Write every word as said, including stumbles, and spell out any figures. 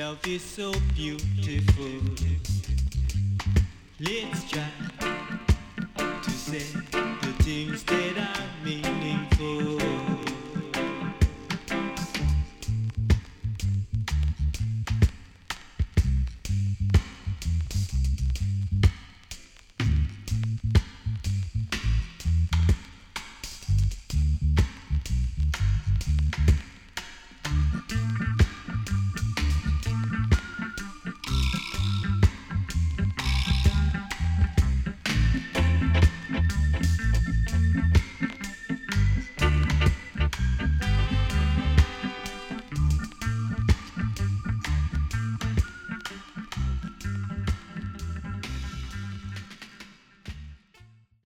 Love is so beautiful. Let's try to say the things that I mean.